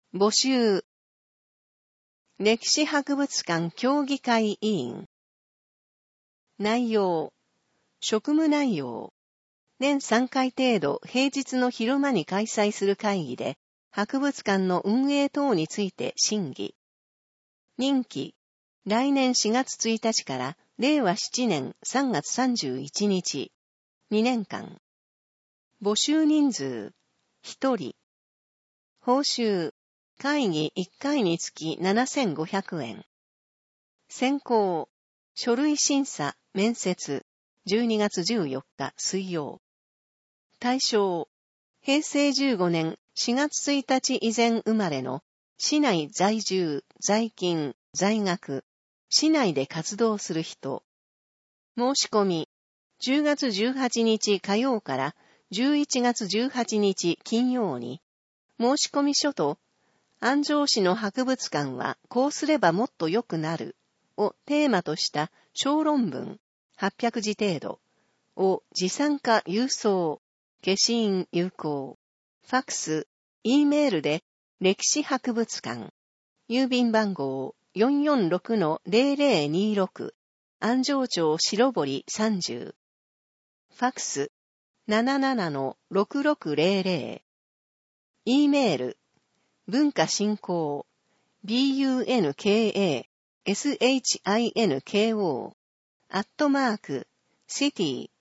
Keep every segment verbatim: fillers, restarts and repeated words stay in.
募集。歴史博物館協議会委員。内容。職務内容。年さんかい程度平日の昼間に開催する会議で、博物館の運営等について審議。任期。来年しがつついたちから令和しちねんさんがつさんじゅういちにち。にねんかん。募集人数。ひとり。報酬。会議いっかいにつきななせんごひゃくえん。選考。書類審査、面接。じゅうにがつじゅうよっか水曜。対象。へいせいじゅうごねんしがつついたち以前生まれの市内在住、在勤、在学、市内で活動する人。申し込み。じゅうがつじゅうはちにち火曜からじゅういちがつじゅうはちにち金曜に、申し込み書と、安城市の博物館はこうすればもっと良くなるをテーマとした小論文はっぴゃくじ程度を持参か郵送、消印有効、ファックス、Eメールで歴史博物館、郵便番号 よんよんろくのぜろぜろにろく、安城町白堀さんじゅう、ファックス ななななのろくろくぜろぜろ、E メール、文化振興、bunka, shinko, アットマーク、city,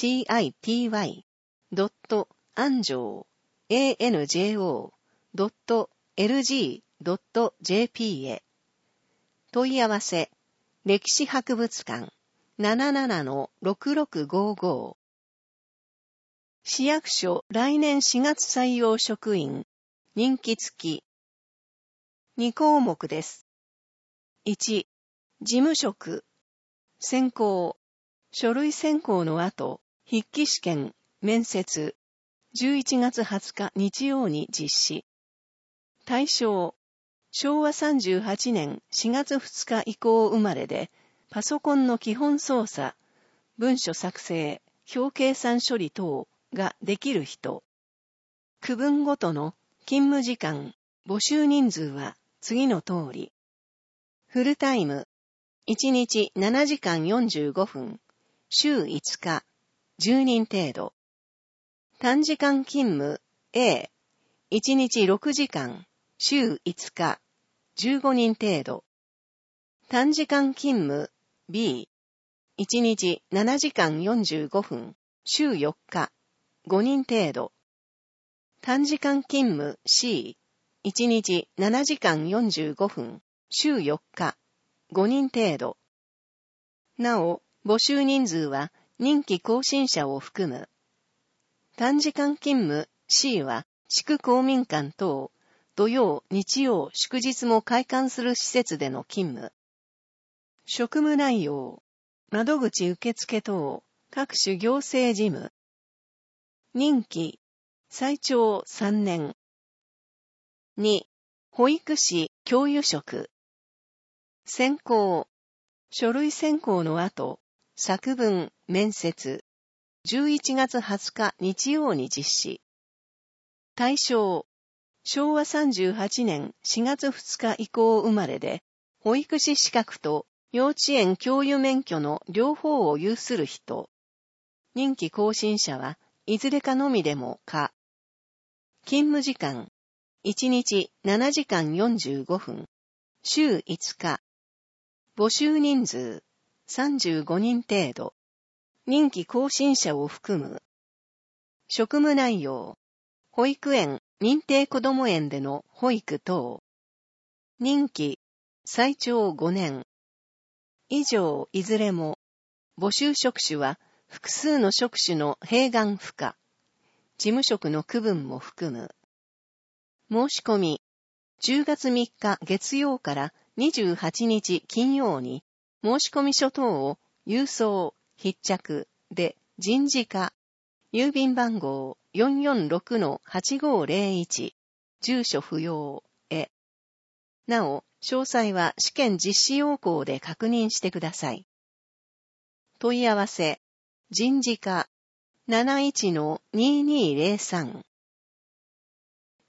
city, ドット、安城、anjo, ドット、lg, ドット、jp へ。問い合わせ、歴史博物館、ななななのろくろくごご。市役所来年しがつ採用職員、任期付き。にこうもくです。いち、事務職。選考。書類選考の後、筆記試験、面接。じゅういちがつはつか日曜に実施。対象。しょうわさんじゅうはちねんしがつふつか以降生まれで、パソコンの基本操作、文書作成、表計算処理等ができる人。区分ごとの勤務時間、募集人数は次の通り。フルタイム、いちにちななじかんよんじゅうごふん、週いつか、じゅうにん程度。短時間勤務 A、いちにちろくじかん、週いつか、じゅうごにん程度。短時間勤務 B、いちにちななじかんよんじゅうごふん、週よっか、ごにん程度。短時間勤務 C、いちにちななじかんよんじゅうごふん、週よっか、ごにん程度。なお、募集人数は任期更新者を含む。短時間勤務 C は地区公民館等、土曜、日曜、祝日も開館する施設での勤務。職務内容、窓口受付等、各種行政事務。任期、最長さんねん。に、保育士、教諭職。選考、書類選考の後、作文、面接。じゅういちがつはつか日曜に実施。対象、しょうわさんじゅうはちねんしがつふつか以降生まれで、保育士資格と幼稚園教諭免許の両方を有する人。任期更新者はいずれかのみでも可。勤務時間、いちにちななじかんよんじゅうごふん、週いつか。募集人数、さんじゅうごにん程度。任期更新者を含む。職務内容、保育園、認定こども園での保育等。任期、最長ごねん。以上いずれも、募集職種は複数の職種の併願不可。事務職の区分も含む。申し込み、じゅうがつみっか月曜からにじゅうはちにち金曜に、申し込み書等を郵送、必着で人事課、郵便番号 よんよんろくのはちごぜろいち、住所不要へ。なお、詳細は試験実施要項で確認してください。問い合わせ、人事課 なないちのにーにーぜろさん。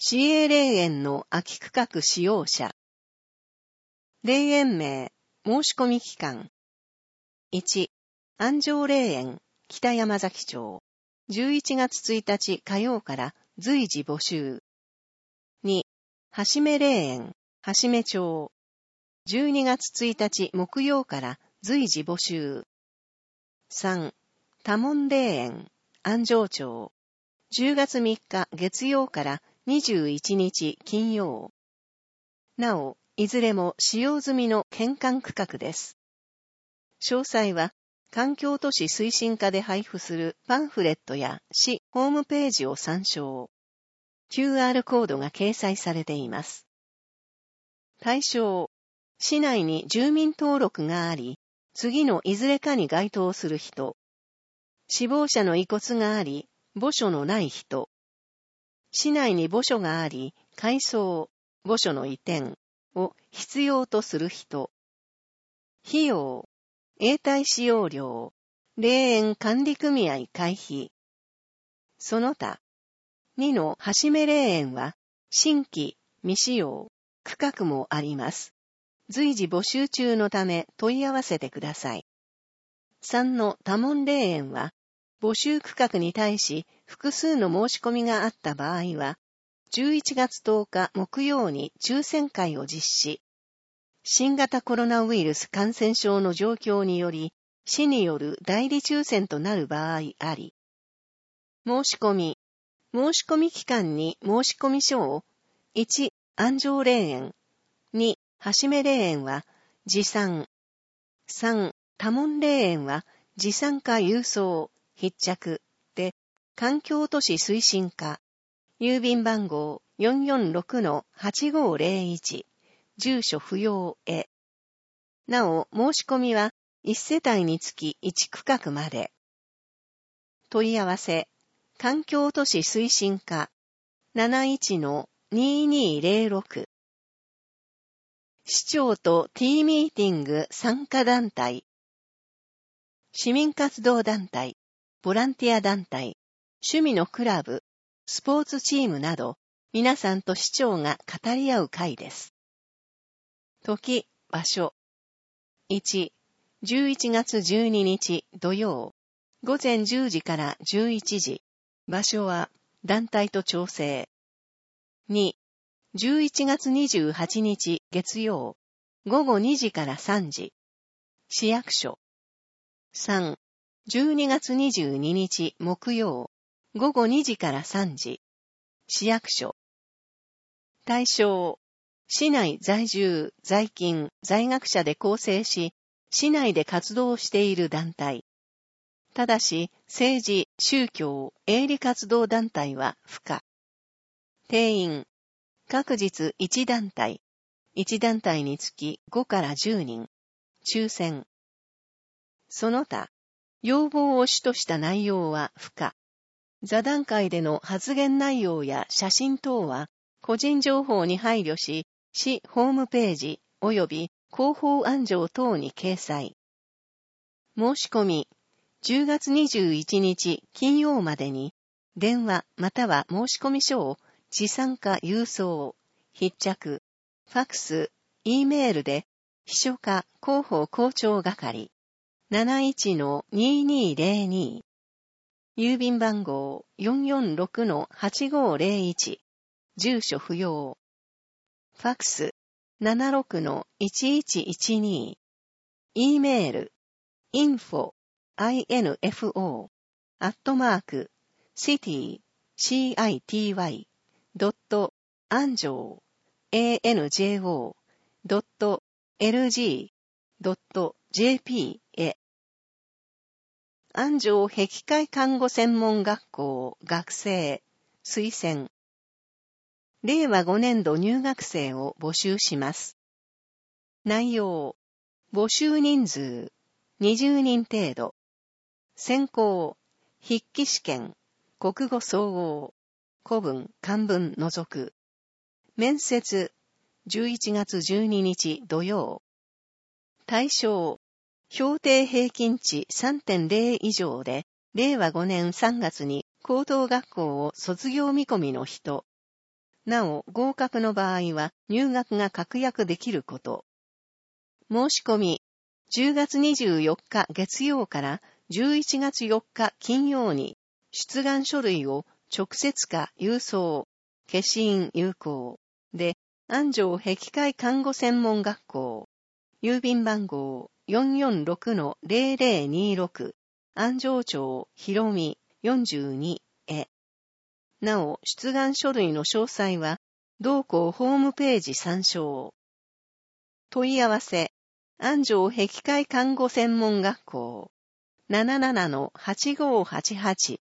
市営霊園の空き区画使用者。霊園名、申し込み期間。いち、安城霊園、北山崎町。じゅういちがつついたち火曜から随時募集。に、はしめ霊園、はしめ町。じゅうにがつついたち木曜から随時募集。さん、多聞霊園、安城町。じゅうがつみっか月曜からにじゅういちにち金曜。なお、いずれも使用済みの返還区画です。詳細は、環境都市推進課で配布するパンフレットや市ホームページを参照。キューアール コードが掲載されています。対象、市内に住民登録があり、次のいずれかに該当する人。死亡者の遺骨があり、墓所のない人。市内に墓所があり、改装、墓所の移転を必要とする人。費用、永代使用料、霊園管理組合会費。その他、にのはしめ霊園は、新規、未使用、区画もあります。随時募集中のため問い合わせてください。さんの多聞霊園は、募集区画に対し複数の申し込みがあった場合は、じゅういちがつとおか木曜に抽選会を実施。新型コロナウイルス感染症の状況により、市による代理抽選となる場合あり。申し込み。申し込み期間に申し込み書を、いち、安城霊園、に、はしめ霊園は、持参。さん、多聞霊園は、持参か郵送、必着、で、環境都市推進課、郵便番号 よんよんろくのはちごーぜろいち、住所不要へ。なお、申し込みはいち世帯につきいち区画まで。問い合わせ、環境都市推進課 なないちのにーにーぜろろく。市長と T ミーティング参加団体。市民活動団体、ボランティア団体、趣味のクラブ、スポーツチームなど、皆さんと市長が語り合う会です。時、場所。いち、じゅういちがつじゅうににち土曜、ごぜんじゅうじからじゅういちじ。場所は団体と調整。に、じゅういちがつにじゅうはちにち月曜、ごごにじからさんじ。市役所。さん、じゅうにがつにじゅうににち木曜、ごごにじからさんじ。市役所。対象、市内在住、在勤、在学者で構成し、市内で活動している団体。ただし、政治、宗教、営利活動団体は不可。定員、各日いち団体。いち団体につきごからじゅうにん。抽選。その他、要望を主とした内容は不可。座談会での発言内容や写真等は、個人情報に配慮し、市ホームページ及び広報案条等に掲載。申し込み、じゅうがつにじゅういちにち金曜までに、電話または申し込み書を持参か郵送、必着、ファックス、E メールで、秘書課広報校長係、なないちのにーにーぜろに、郵便番号 よんよんろくのはちごーぜろいち、住所不要。ファックス ななろくのいちいちいちに、E メール インフォ info アットマーク city city ドット anjo anjo ドット lg ドット jp へ。安城碧海看護専門学校学生推薦。れいわごねんど入学生を募集します。内容、募集人数にじゅうにん程度。選考、筆記試験、国語総合、古文、漢文除く。面接、じゅういちがつじゅうににち土曜。対象、評定平均値 さんてんぜろ 以上で、れいわごねんさんがつに高等学校を卒業見込みの人。 なお、合格の場合は入学が確約できること。申し込み、じゅうがつにじゅうよっか月曜からじゅういちがつよっか金曜に出願書類を直接か郵送、消印有効で、安城壁界看護専門学校、郵便番号 よんよんろくのぜろぜろにろく、安城町広見よんじゅうにへ。なお、出願書類の詳細は、同校ホームページ参照。問い合わせ、安城壁界看護専門学校、ななななのはちごーはちはち。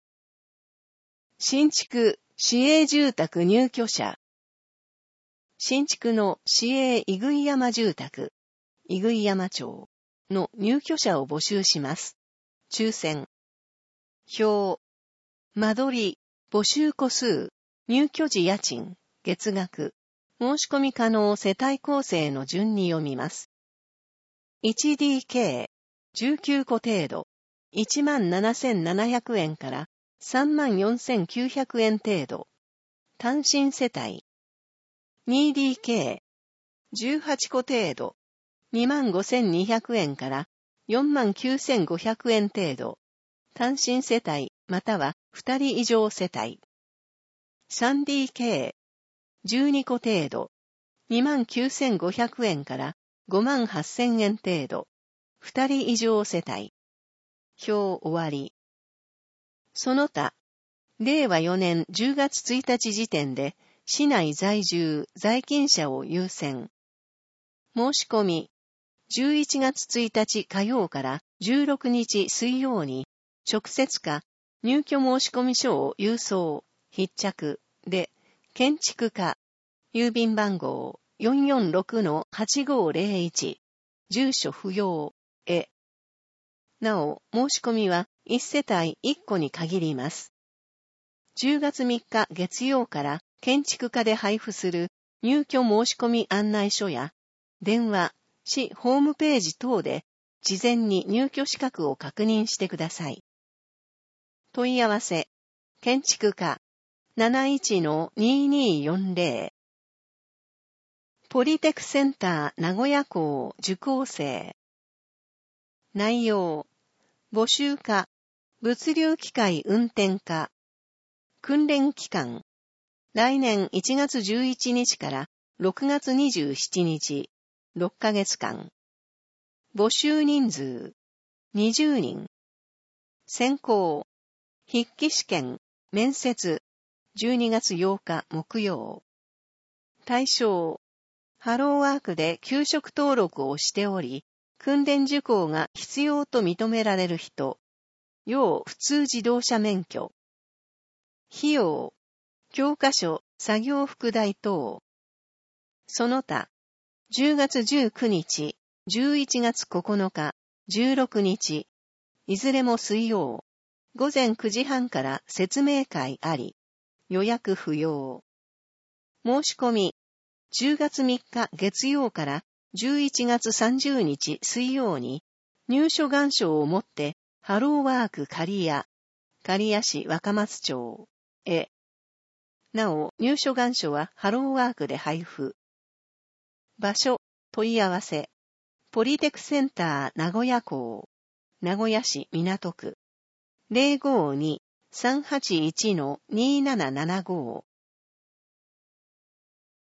新築、市営住宅入居者。新築の市営井栗山住宅、井栗山町の入居者を募集します。抽選。表。間取り、募集戸数、入居時家賃、月額、申し込み可能世帯構成の順に読みます。いちディーケー、じゅうきゅうこ程度、いちまんななせんななひゃくえんからさんまんよんせんきゅうひゃくえん程度。単身世帯。にディーケー、じゅうはちこ程度、にまんごせんにひゃくえんからよんまんきゅうせんごひゃくえん程度。単身世帯またはふたり以上世帯。さんディーケー、じゅうにこ程度、にまんきゅうせんごひゃくえんからごまんはっせんえん程度。ふたり以上世帯。表終わり。その他、れいわよねんじゅうがつついたち時点で、市内在住、在勤者を優先。申し込み、じゅういちがつついたち火曜からじゅうろくにち水曜に、直接か入居申込書を郵送、必着で、建築課、郵便番号 よんよんろくのはちごーぜろいち、住所不要へ。なお、申し込みはいち世帯いっこに限ります。じゅうがつみっか月曜から建築課で配布する入居申込案内書や、電話、市ホームページ等で事前に入居資格を確認してください。問い合わせ、建築課 なないちのににーよんぜろ。ポリテクセンター名古屋校受講生。内容、募集課、物流機械運転課。訓練期間、来年いちがつじゅういちにちからろくがつにじゅうしちにち、ろっかげつかん。募集人数、にじゅうにん。選考、筆記試験、面接、じゅうにがつようか木曜。対象、ハローワークで給食登録をしており、訓練受講が必要と認められる人、要普通自動車免許。費用、教科書、作業副題等。その他、じゅうがつじゅうくにち、じゅういちがつここのか、じゅうろくにち、いずれも水曜、ごぜんくじはんから説明会あり、予約不要。申し込み、じゅうがつみっか月曜からじゅういちがつさんじゅうにち水曜に入所願書を持ってハローワーク刈谷、刈谷市若松町へ。なお、入所願書はハローワークで配布。場所、問い合わせ。ポリテクセンター名古屋校。名古屋市港区。ぜろごーにーさんはちいちのにーななななご